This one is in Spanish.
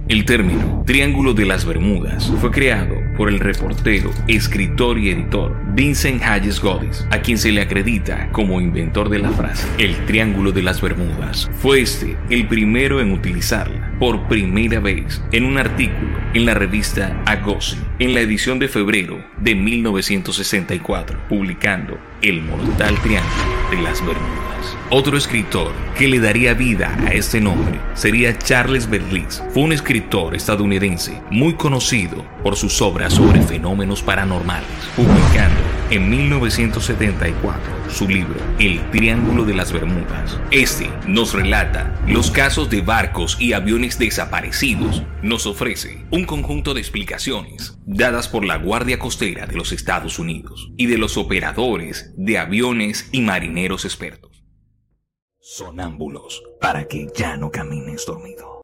El término Triángulo de las Bermudas fue creado por el reportero, escritor y editor Vincent Hayes Goddis, a quien se le acredita como inventor de la frase el Triángulo de las Bermudas. Fue el primero en utilizarla por primera vez en un artículo en la revista Agosi, en la edición de febrero de 1964, publicando El Mortal Triángulo de las Bermudas. Otro escritor que le daría vida a este nombre sería Charles Berlitz. Fue un escritor estadounidense muy conocido por sus obras sobre fenómenos paranormales, publicando en 1974 su libro El Triángulo de las Bermudas. Este nos relata los casos de barcos y aviones desaparecidos. Nos ofrece un conjunto de explicaciones dadas por la Guardia Costera de los Estados Unidos y de los operadores de aviones y marineros expertos. Sonámbulos, para que ya no camines dormido.